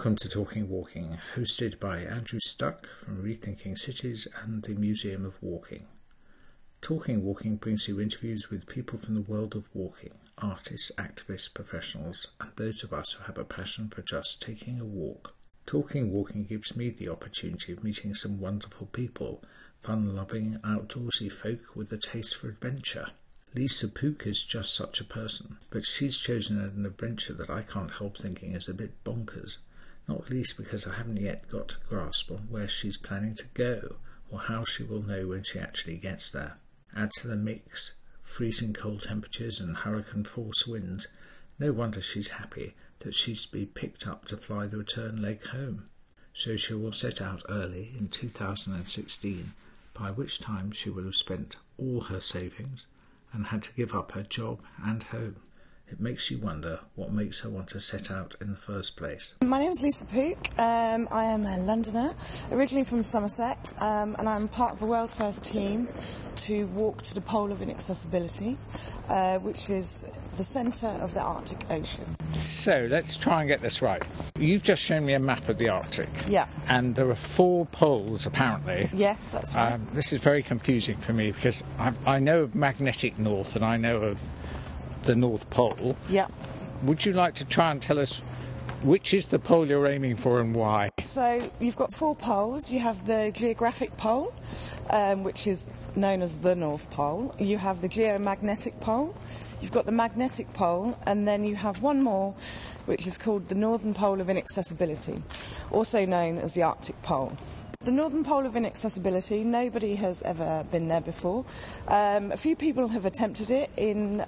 Welcome to Talking Walking, hosted by Andrew Stuck from Rethinking Cities and the Museum of Walking. Talking Walking brings you interviews with people from the world of walking, artists, activists, professionals, and those of us who have a passion for just taking a walk. Talking Walking gives me the opportunity of meeting some wonderful people, fun-loving, outdoorsy folk with a taste for adventure. Lisa Pook is just such a person, but she's chosen an adventure that I can't help thinking is a bit bonkers, not least because I haven't yet got a grasp on where she's planning to go, or how she will know when she actually gets there. Add to the mix freezing cold temperatures and hurricane force winds. No wonder she's happy that she's to be picked up to fly the return leg home. So she will set out early in 2016, by which time she will have spent all her savings and had to give up her job and home. It makes you wonder what makes her want to set out in the first place. My name is Lisa Pook. I am a Londoner, originally from Somerset, and I'm part of the World First team to walk to the Pole of Inaccessibility, which is the centre of the Arctic Ocean. So let's try and get this right. You've just shown me a map of the Arctic. Yeah. And there are 4 poles, apparently. Yes, that's right. This is very confusing for me because I know of magnetic north and I know of the North Pole. Yeah. Would you like to try and tell us which is the pole you're aiming for and why? So you've got 4 poles. You have the geographic pole, which is known as the North Pole. You have the geomagnetic pole. You've got the magnetic pole, and then you have one more, which is called the Northern Pole of Inaccessibility, also known as the Arctic Pole. The Northern Pole of Inaccessibility, nobody has ever been there before. A few people have attempted it in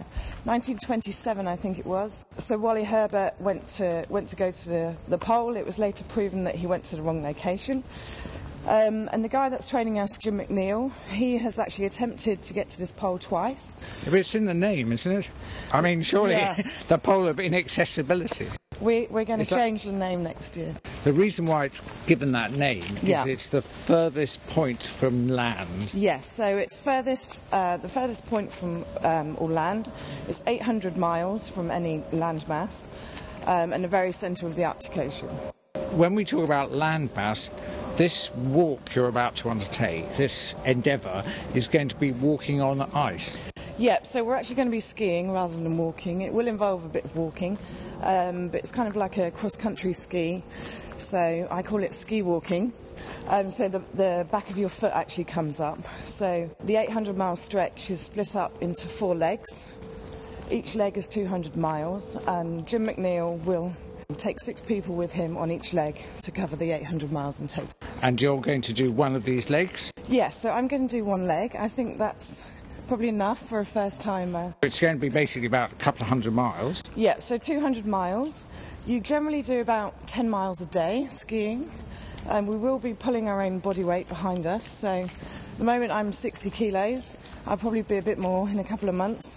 1927, I think it was. So Wally Herbert went to go to the pole. It was later proven that he went to the wrong location. And the guy that's training us, Jim McNeil, he has actually attempted to get to this pole twice. But it's in the name, isn't it? I mean, surely the Pole of Inaccessibility. We're going to change the name next year. The reason why it's given that name is it's the furthest point from land. Yes, so it's the furthest point from all land. It's 800 miles from any land mass, and the very centre of the Arctic Ocean. When we talk about land mass, this walk you're about to undertake, this endeavour, is going to be walking on ice. Yep, so we're actually going to be skiing rather than walking. It will involve a bit of walking, but it's kind of like a cross-country ski, so I call it ski walking. So the back of your foot actually comes up. So the 800-mile stretch is split up into 4 legs. Each leg is 200 miles, and Jim McNeil will take 6 people with him on each leg to cover the 800 miles in total. And you're going to do one of these legs? Yes, so I'm going to do 1 leg. I think that's probably enough for a first timer. It's going to be basically about a couple of 100 miles. Yeah, so 200 miles. You generally do about 10 miles a day skiing. We will be pulling our own body weight behind us. So at the moment I'm 60 kilos. I'll probably be a bit more in a couple of months.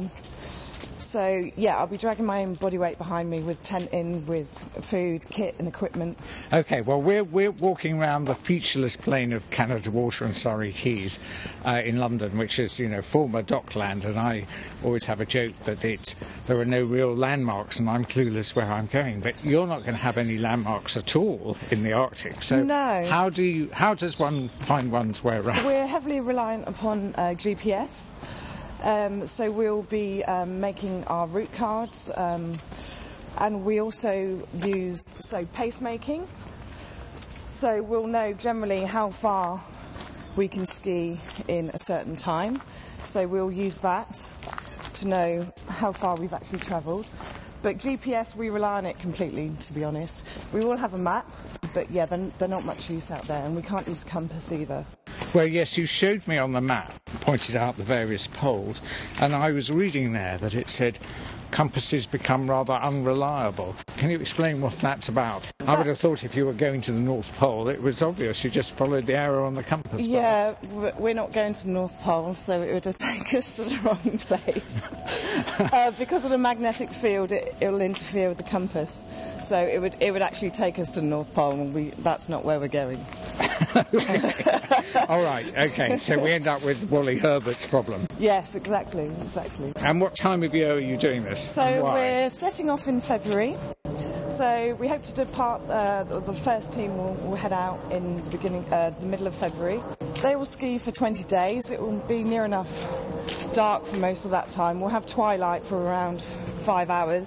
So, yeah, I'll be dragging my own body weight behind me with tent in, with food, kit and equipment. OK, well, we're walking around the featureless plain of Canada Water and Surrey Quays in London, which is, former dockland, and I always have a joke that there are no real landmarks and I'm clueless where I'm going. But you're not going to have any landmarks at all in the Arctic. So no. How does one find one's way around? We're heavily reliant upon GPS. So we'll be making our route cards, and we also use pacemaking. So we'll know generally how far we can ski in a certain time. So we'll use that to know how far we've actually travelled. But GPS, we rely on it completely, to be honest. We will have a map, but yeah, they're not much use out there, and we can't use compass either. Well, yes, you showed me on the map, pointed out the various poles, and I was reading there that it said compasses become rather unreliable. Can you explain what that's about? I would have thought if you were going to the North Pole, it was obvious you just followed the arrow on the compass. Yeah, we're not going to the North Pole, so it would have taken us to the wrong place. Because of the magnetic field, it'll interfere with the compass. So it would actually take us to the North Pole, and that's not where we're going. All right, OK, so we end up with Wally Herbert's problem. Yes, exactly. And what time of year are you doing this? So we're setting off in February. So we hope to depart, the first team will head out in the middle of February. They will ski for 20 days. It will be near enough dark for most of that time. We'll have twilight for around 5 hours.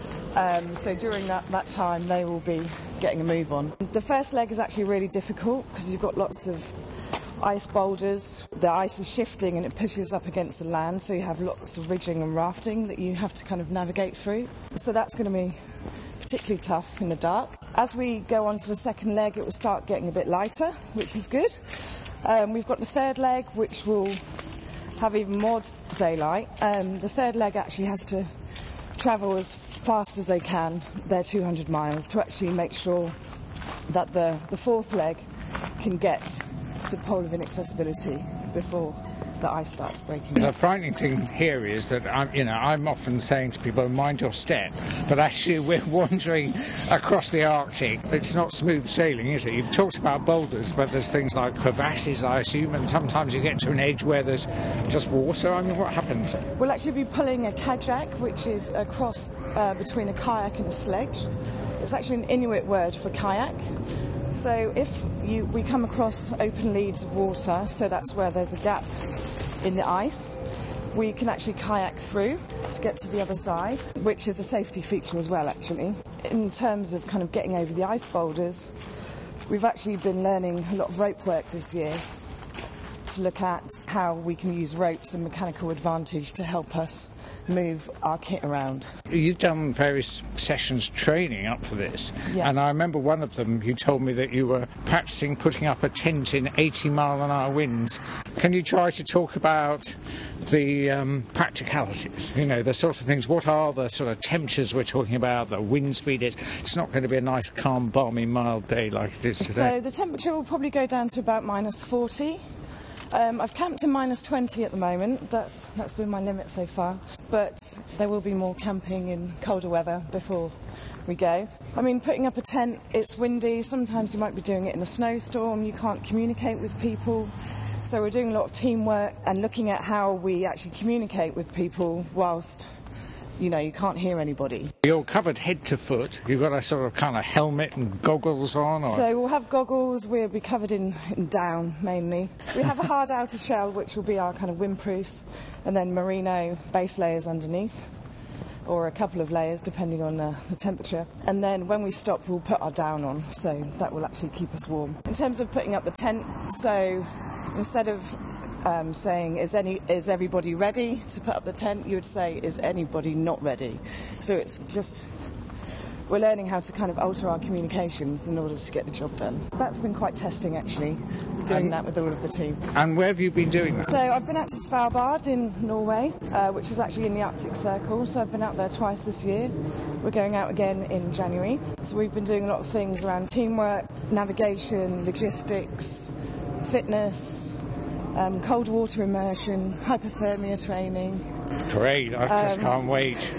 So during that time they will be getting a move on. The first leg is actually really difficult because you've got lots of ice boulders. The ice is shifting and it pushes up against the land, so you have lots of ridging and rafting that you have to kind of navigate through. So that's going to be particularly tough in the dark. As we go on to the second leg, it will start getting a bit lighter, which is good. We've got the third leg, which will have even more daylight. The third leg actually has to travel as fast as they can, their 200 miles, to actually make sure that the fourth leg can get to the pole of inaccessibility before the ice starts breaking. The frightening thing here is that I'm often saying to people, mind your step, but actually we're wandering across the Arctic. It's not smooth sailing, is it? You've talked about boulders, but there's things like crevasses, I assume, and sometimes you get to an edge where there's just water. I mean, what happens? We'll actually be pulling a kajak, which is a cross between a kayak and a sledge. It's actually an Inuit word for kayak. So if we come across open leads of water, so that's where there's a gap in the ice, we can actually kayak through to get to the other side, which is a safety feature as well, actually. In terms of kind of getting over the ice boulders, we've actually been learning a lot of rope work this year to look at how we can use ropes and mechanical advantage to help us move our kit around. You've done various sessions training up for this, yeah. And I remember one of them you told me that you were practicing putting up a tent in 80-mile-an-hour winds. Can you try to talk about the practicalities, the sort of things? What are the sort of temperatures we're talking about, the wind speed? It's not going to be a nice, calm, balmy, mild day like it is today. So the temperature will probably go down to about -40. I've camped in -20 at the moment. That's been my limit so far. But there will be more camping in colder weather before we go. I mean, putting up a tent, it's windy. Sometimes you might be doing it in a snowstorm. You can't communicate with people. So we're doing a lot of teamwork and looking at how we actually communicate with people whilst you can't hear anybody. You're covered head to foot. You've got a sort of kind of helmet and goggles on? Or? So we'll have goggles. We'll be covered in down, mainly. We have a hard outer shell, which will be our kind of windproofs, and then merino base layers underneath, or a couple of layers, depending on the temperature. And then when we stop, we'll put our down on, so that will actually keep us warm. In terms of putting up the tent, so instead of saying, is everybody ready to put up the tent, you would say, is anybody not ready? So it's just, we're learning how to kind of alter our communications in order to get the job done. That's been quite testing, actually, doing that with all of the team. And where have you been doing that? So I've been out to Svalbard in Norway, which is actually in the Arctic Circle, so I've been out there twice this year. We're going out again in January. So we've been doing a lot of things around teamwork, navigation, logistics, fitness, cold water immersion, hypothermia training. Great, I just can't wait.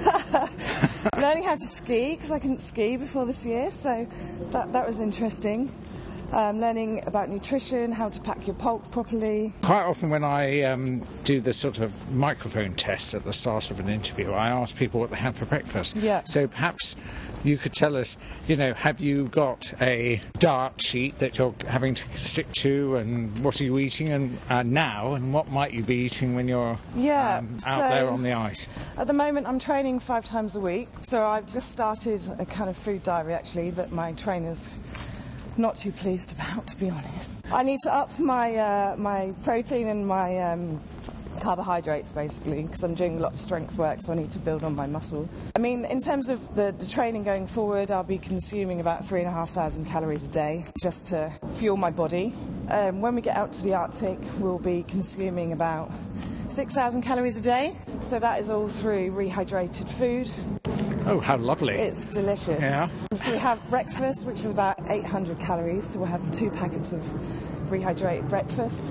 Learning how to ski, because I couldn't ski before this year, so that was interesting. Learning about nutrition, how to pack your pulk properly. Quite often when I do the sort of microphone tests at the start of an interview, I ask people what they had for breakfast. Yeah. So perhaps you could tell us, have you got a diet sheet that you're having to stick to, and what are you eating now, and what might you be eating when you're out there on the ice? At the moment I'm training 5 times a week, so I've just started a kind of food diary actually that my trainer's not too pleased about, to be honest. I need to up my protein and my carbohydrates, basically, because I'm doing a lot of strength work, so I need to build on my muscles. I mean, in terms of the training going forward, I'll be consuming about 3,500 calories a day just to fuel my body. When we get out to the Arctic, we'll be consuming about 6,000 calories a day, so that is all through rehydrated food. Oh, how lovely. It's delicious. Yeah. So we have breakfast, which is about 800 calories, so we'll have 2 packets of rehydrated breakfast.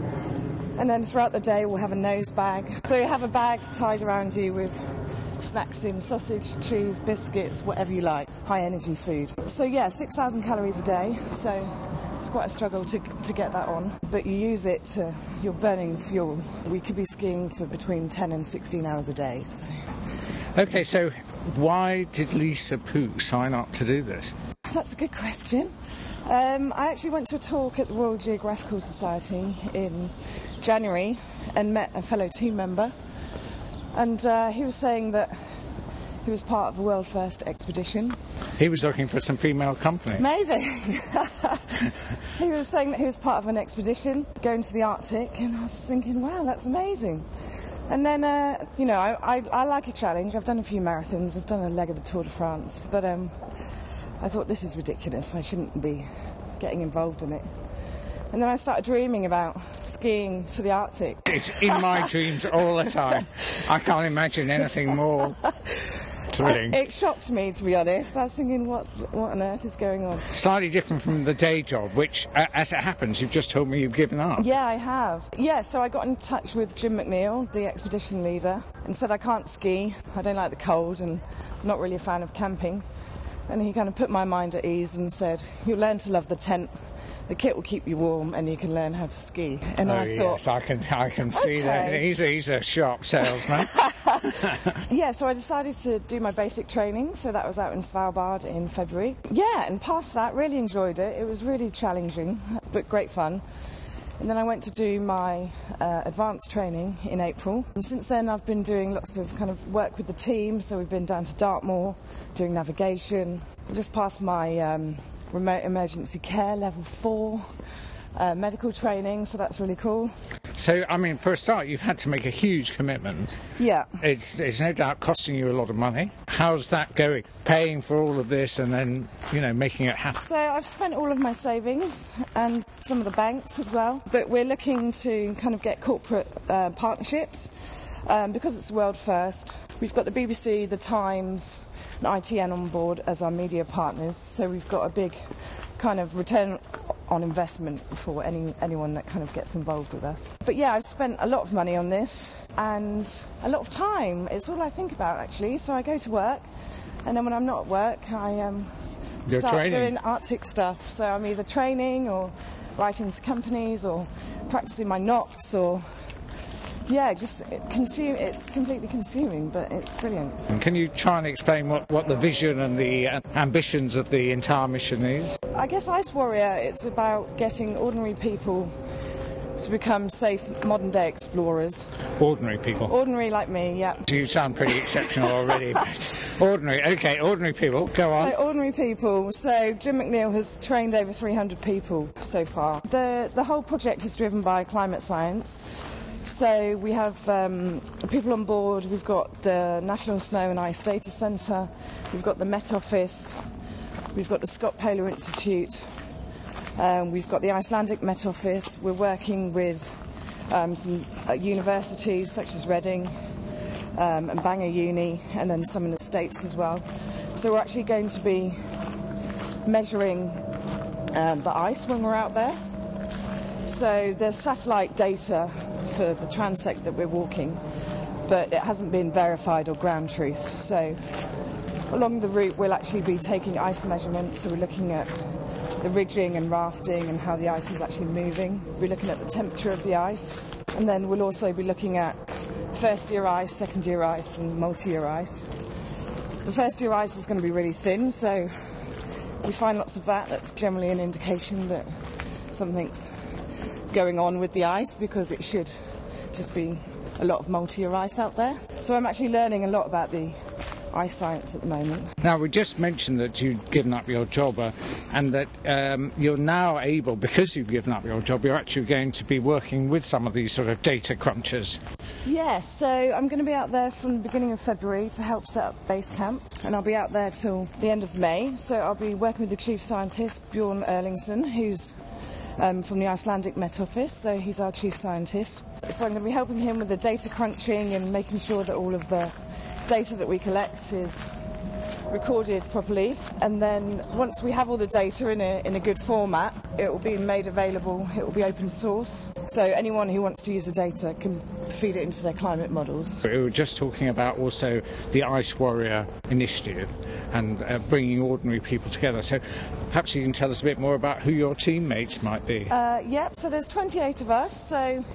And then throughout the day we'll have a nose bag. So you have a bag tied around you with snacks in, sausage, cheese, biscuits, whatever you like. High energy food. So yeah, 6,000 calories a day, so it's quite a struggle to get that on. But you use it to, you're burning fuel. We could be skiing for between 10 and 16 hours a day. So. Okay, so Why did Lisa Pook sign up to do this? That's a good question. I actually went to a talk at the Royal Geographical Society in January and met a fellow team member, and he was saying that he was part of a world first expedition. He was looking for some female company. Maybe. He was saying that he was part of an expedition going to the Arctic, and I was thinking, wow, that's amazing. And then, you know, I like a challenge. I've done a few marathons. I've done a leg of the Tour de France. But I thought, this is ridiculous. I shouldn't be getting involved in it. And then I started dreaming about skiing to the Arctic. It's in my dreams all the time. I can't imagine anything more thrilling. It shocked me, to be honest. I was thinking, what on earth is going on? Slightly different from the day job, which, as it happens, you've just told me you've given up. Yeah, I have. Yeah, so I got in touch with Jim McNeil, the expedition leader, and said I can't ski, I don't like the cold, and I'm not really a fan of camping. And he kind of put my mind at ease and said, you'll learn to love the tent. The kit will keep you warm, and you can learn how to ski. And I thought, yes, I can see that. He's a sharp salesman. Yeah, so I decided to do my basic training. So that was out in Svalbard in February. Yeah, and past that, really enjoyed it. It was really challenging, but great fun. And then I went to do my advanced training in April. And since then, I've been doing lots of kind of work with the team. So we've been down to Dartmoor, doing navigation. I just passed my remote emergency care level 4 medical training, so that's really cool. So, I mean, for a start, you've had to make a huge commitment. Yeah. It's no doubt costing you a lot of money. How's that going? Paying for all of this and then, you know, making it happen? So I've spent all of my savings and some of the banks as well, but we're looking to kind of get corporate partnerships because it's world first. We've got the BBC, the Times, and ITN on board as our media partners, so we've got a big kind of return on investment for anyone that kind of gets involved with us. But yeah, I've spent a lot of money on this and a lot of time. It's all I think about, actually. So I go to work, and then when I'm not at work, I start doing Arctic stuff. So I'm either training or writing to companies or practicing my knots or... Yeah, it's completely consuming, but it's brilliant. And can you try and explain what the vision and the ambitions of the entire mission is? I guess Ice Warrior, it's about getting ordinary people to become safe modern-day explorers. Ordinary people? Ordinary like me, yeah. You sound pretty exceptional already. But ordinary people, go on. So ordinary people. So Jim McNeil has trained over 300 people so far. The whole project is driven by climate science. So we have people on board. We've got the National Snow and Ice Data Centre, we've got the Met Office, we've got the Scott Polar Institute, we've got the Icelandic Met Office. We're working with some universities such as Reading and Bangor Uni, and then some in the States as well. So we're actually going to be measuring the ice when we're out there. So there's satellite data for the transect that we're walking, but it hasn't been verified or ground truthed. So along the route we'll actually be taking ice measurements, so we're looking at the ridging and rafting and how the ice is actually moving. We're looking at the temperature of the ice, and then we'll also be looking at first year ice, second year ice and multi-year ice. The first year ice is going to be really thin, so we find lots of that. That's generally an indication that something's going on with the ice, because it should just be a lot of multi-year ice out there. So I'm actually learning a lot about the ice science at the moment. Now, we just mentioned that you've given up your job and that you're now able, because you've given up your job, you're actually going to be working with some of these sort of data crunchers. Yes, so I'm going to be out there from the beginning of February to help set up base camp, and I'll be out there till the end of May. So I'll be working with the chief scientist, Bjorn Erlingsson, who's from the Icelandic Met Office, so he's our chief scientist. So I'm going to be helping him with the data crunching and making sure that all of the data that we collect is recorded properly, and then once we have all the data in a good format, it will be made available, it will be open source, so anyone who wants to use the data can feed it into their climate models. We were just talking about also the Ice Warrior initiative and bringing ordinary people together, so perhaps you can tell us a bit more about who your teammates might be. Yeah, so there's 28 of us, so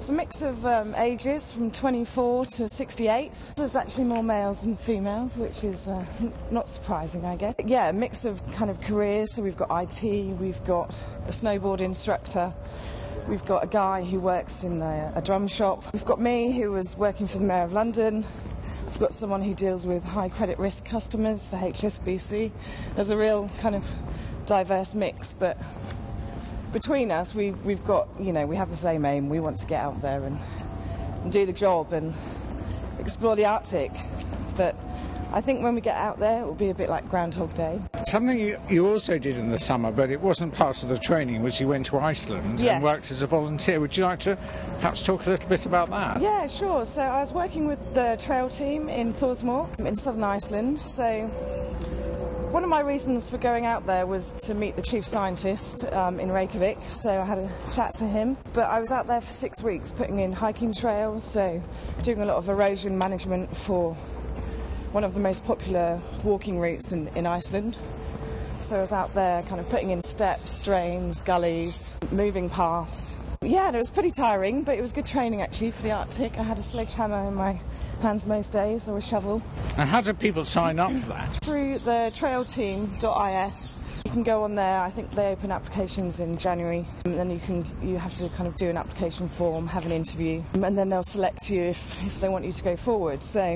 It's a mix of ages from 24 to 68. There's actually more males than females, which is not surprising, I guess. Yeah, a mix of kind of careers. So we've got IT, we've got a snowboard instructor, we've got a guy who works in a drum shop. We've got me, who was working for the Mayor of London. We've got someone who deals with high credit risk customers for HSBC. There's a real kind of diverse mix, but between us, we've got, you know, we have the same aim. We want to get out there and do the job and explore the Arctic. But I think when we get out there, it will be a bit like Groundhog Day. Something you also did in the summer, but it wasn't part of the training, was you went to Iceland and worked as a volunteer. Would you like to perhaps talk a little bit about that? Yeah, sure. So I was working with the trail team in Thorsmore in southern Iceland. So one of my reasons for going out there was to meet the chief scientist in Reykjavik, so I had a chat to him. But I was out there for 6 weeks putting in hiking trails, so doing a lot of erosion management for one of the most popular walking routes in Iceland. So I was out there kind of putting in steps, drains, gullies, moving paths. Yeah, and it was pretty tiring, but it was good training actually for the Arctic. I had a sledgehammer in my hands most days, or a shovel. And how do people sign up for that? Through the trailteam.is. You can go on there. I think they open applications in January, and then you have to kind of do an application form, have an interview, and then they'll select you if they want you to go forward. So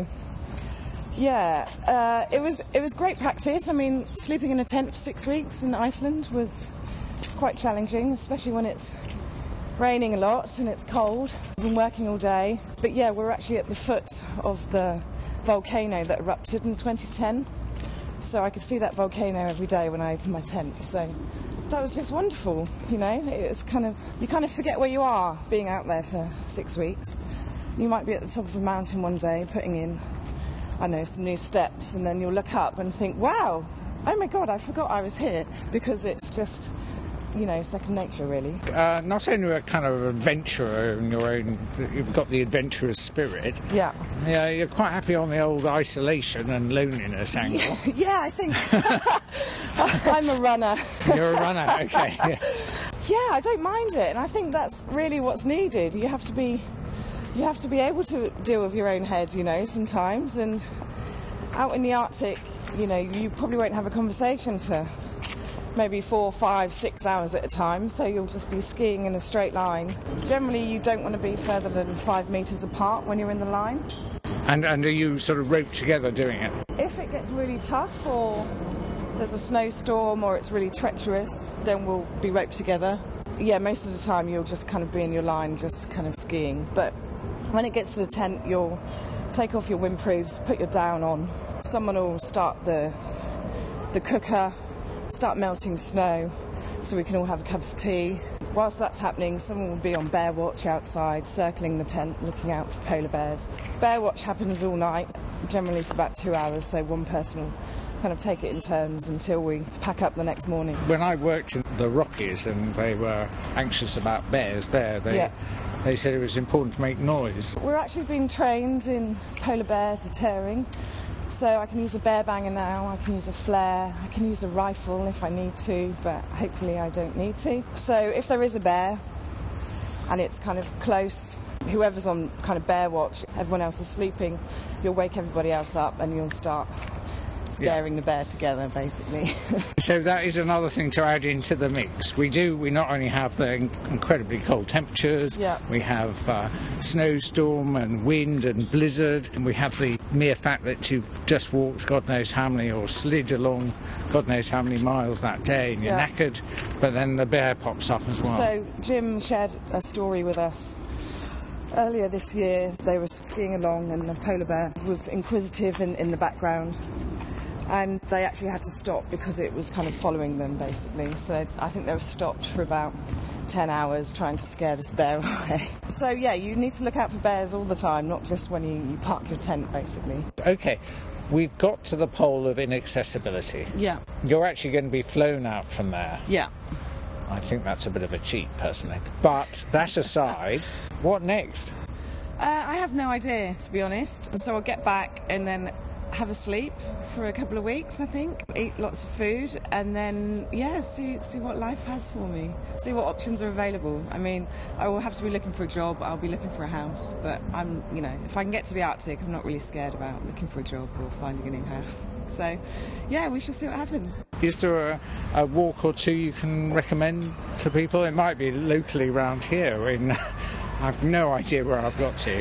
yeah, it was great practice. I mean, sleeping in a tent for 6 weeks in Iceland it's quite challenging, especially when it's raining a lot and it's cold. I've been working all day, but yeah, we're actually at the foot of the volcano that erupted in 2010, so I could see that volcano every day when I opened my tent. So that was just wonderful, you know. It's you kind of forget where you are being out there for 6 weeks. You might be at the top of a mountain one day putting in, I know, some new steps, and then you'll look up and think, wow, oh my god, I forgot I was here, because it's just, you know, second nature, really. Not only a kind of adventurer in your own, you've got the adventurous spirit. Yeah. Yeah, you're quite happy on the old isolation and loneliness angle. Yeah, I think I'm a runner. You're a runner, okay. Yeah. Yeah, I don't mind it, and I think that's really what's needed. You have to be able to deal with your own head, you know, sometimes. And out in the Arctic, you know, you probably won't have a conversation for maybe 4, 5, 6 hours at a time, so you'll just be skiing in a straight line. Generally, you don't want to be further than 5 metres apart when you're in the line. And are you sort of roped together doing it? If it gets really tough, or there's a snowstorm, or it's really treacherous, then we'll be roped together. Yeah, most of the time you'll just kind of be in your line, just kind of skiing. But when it gets to the tent, you'll take off your windproofs, put your down on. Someone will start the cooker, start melting snow, so we can all have a cup of tea. Whilst that's happening, someone will be on bear watch outside, circling the tent, looking out for polar bears. Bear watch happens all night, generally for about 2 hours, so one person will kind of take it in turns until we pack up the next morning. When I worked in the Rockies and they were anxious about bears there, they said it was important to make noise. We're actually being trained in polar bear deterring. So I can use a bear banger now, I can use a flare, I can use a rifle if I need to, but hopefully I don't need to. So if there is a bear and it's kind of close, whoever's on kind of bear watch, everyone else is sleeping, you'll wake everybody else up and you'll start scaring the bear together, basically. So that is another thing to add into the mix. We not only have the incredibly cold temperatures, we have snowstorm and wind and blizzard, and we have the mere fact that you've just walked God knows how many, or slid along God knows how many miles that day, and you're knackered, but then the bear pops up as well. So Jim shared a story with us. Earlier this year, they were skiing along and the polar bear was inquisitive in the background. And they actually had to stop because it was kind of following them, basically. So I think they were stopped for about 10 hours trying to scare this bear away. So yeah, you need to look out for bears all the time, not just when you park your tent, basically. Okay, we've got to the pole of inaccessibility. Yeah. You're actually going to be flown out from there. Yeah. I think that's a bit of a cheat, personally. But that aside, what next? I have no idea, to be honest. So I'll get back and then have a sleep for a couple of weeks, I think, eat lots of food, and then, see what life has for me, see what options are available. I mean, I will have to be looking for a job, I'll be looking for a house, but if I can get to the Arctic, I'm not really scared about looking for a job or finding a new house. So, we shall see what happens. Is there a walk or two you can recommend to people? It might be locally around here. I've no idea where I've got to.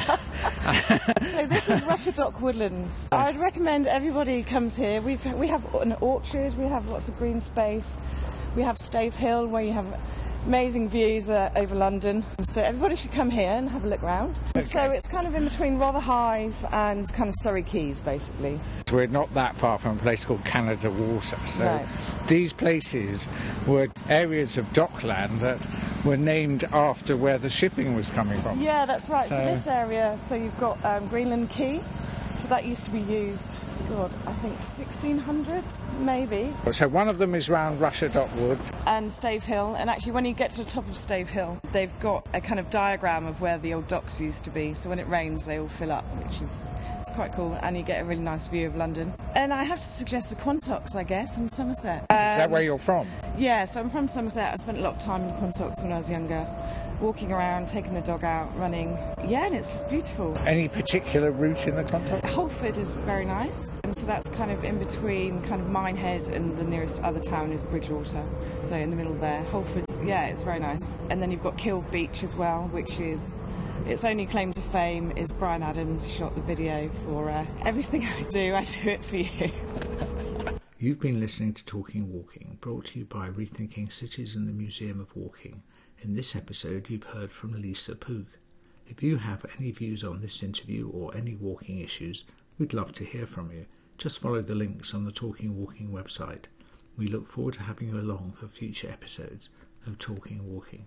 So this is Russia Dock Woodlands. I'd recommend everybody comes here. We have an orchard, we have lots of green space. We have Stave Hill, where you have amazing views over London. So everybody should come here and have a look round. Okay. So it's kind of in between Rotherhithe and kind of Surrey Quays, basically. We're not that far from a place called Canada Water. So no. These places were areas of dockland that were named after where the shipping was coming from. Yeah, that's right. So this area, you've got Greenland Quay. So that used to be used, I think 1600s, maybe. So one of them is round Russia Dock Wood. And Stave Hill. And actually, when you get to the top of Stave Hill, they've got a kind of diagram of where the old docks used to be. So when it rains, they all fill up, it's quite cool. And you get a really nice view of London. And I have to suggest the Quantocks, I guess, in Somerset. Is that where you're from? Yeah, so I'm from Somerset. I spent a lot of time in Quantocks when I was younger. Walking around, taking the dog out, running. Yeah, and it's just beautiful. Any particular route in the Quantocks? Holford is very nice. And so that's kind of in between kind of Minehead and the nearest other town is Bridgewater. So in the middle there. Holford's, it's very nice. And then you've got Kilve Beach as well, which is... Its only claim to fame is Bryan Adams shot the video for everything I do it for you. You've been listening to Talking Walking, brought to you by Rethinking Cities and the Museum of Walking. In this episode, you've heard from Lisa Poog. If you have any views on this interview or any walking issues, we'd love to hear from you. Just follow the links on the Talking Walking website. We look forward to having you along for future episodes of Talking Walking.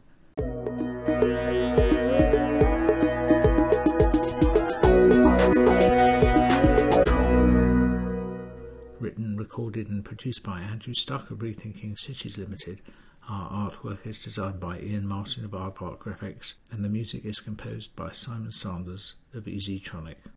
Written, recorded and produced by Andrew Stuck of Rethinking Cities Limited. Our artwork is designed by Ian Martin of Aardvark Graphics, and the music is composed by Simon Sanders of EasyTronic.